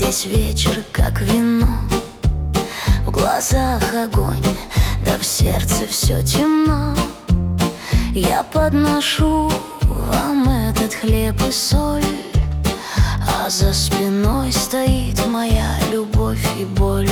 Здесь вечер, как вино, в глазах огонь, да в сердце все темно. Я подношу вам этот хлеб и соль, а за спиной стоит моя любовь и боль.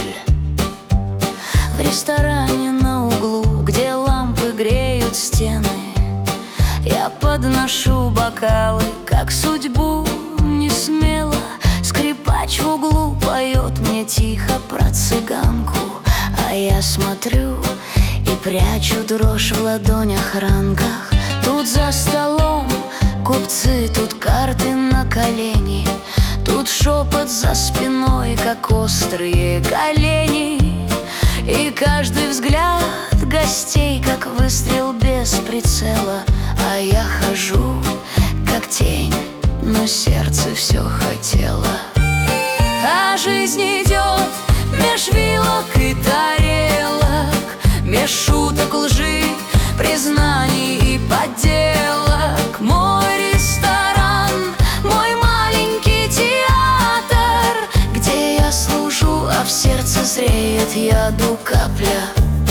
В ресторане на углу, где лампы греют стены, я подношу бокалы, как судьбу не смело. Скрипач в углу поет мне тихо про цыганку, а я смотрю и прячу дрожь в ладонях-ранках. Тут за столом купцы, тут карты на колени, тут шепот за спиной, как острые колени. И каждый взгляд гостей, как выстрел без прицела. А я хожу, как тень, но сердце все хотело. А жизнь идет меж вилок и тарелок, меж шуток, лжи, признаний и подделок. Мой ресторан, мой маленький театр, где я служу, а в сердце зреет яду капля.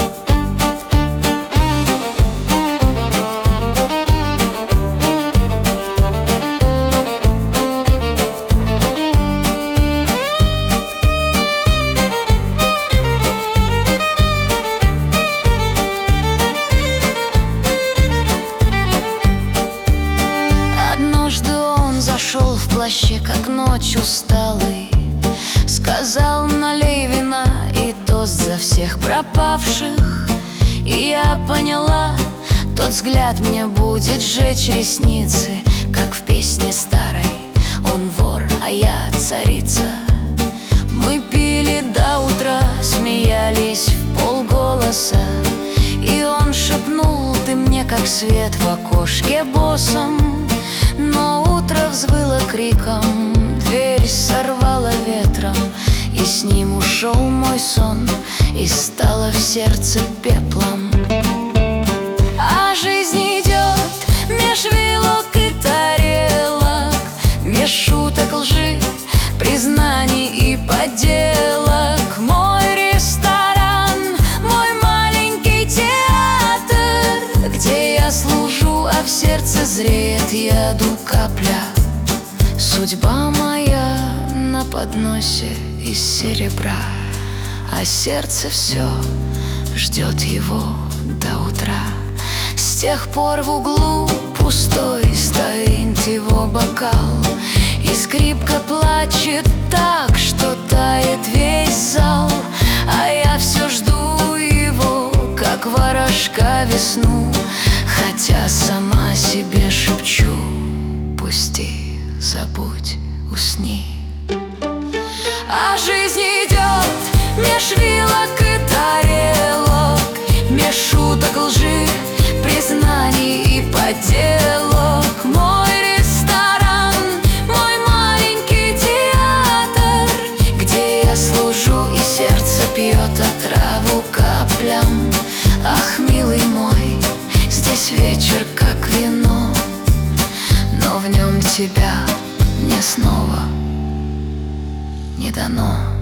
Шел в плаще, как ночь усталый, сказал: налей вина и тост за всех пропавших. И я поняла, тот взгляд мне будет жечь ресницы, как в песне старой. Он вор, а я царица. Мы пили до утра, смеялись в полголоса, и он шепнул: ты мне как свет в окошке босом. Но утро взвыло криком, дверь сорвала ветром, и с ним ушел мой сон, и стало в сердце пеплом. А жизнь идет меж вилок и тарелок, меж шуток, лжи, признаний и подделок. Мой ресторан, мой маленький театр, где я служу, а в сердце зреет яду капля. Судьба моя на подносе из серебра, а сердце все ждет его до утра. С тех пор в углу пустой стоит его бокал, и скрипка плачет так, что тает весь зал. А я все жду его, как ворожка весну, хотя сама себе шепчу: пусти, забудь, усни. А жизнь идет меж вилок и тарелок, меж шуток, лжи, признаний и подделок. Мой ресторан, мой маленький театр, где я служу, и сердце пьет отраву каплям. Ах, милый мой, здесь вечер, как вино, но в нем тебя мне снова не дано.